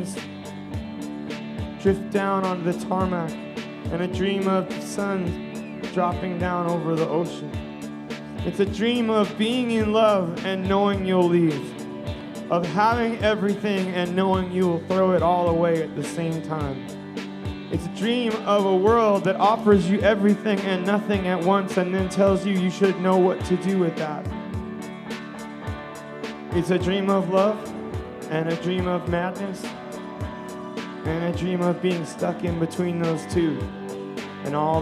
planes drift down onto the tarmac, and a dream of the sun dropping down over the ocean. It's a dream of being in love and knowing you'll leave, of having everything and knowing you will throw it all away at the same time. It's a dream of a world that offers you everything and nothing at once and then tells you you should know what to do with that. It's a dream of love and a dream of madness and a dream of being stuck in between those two and all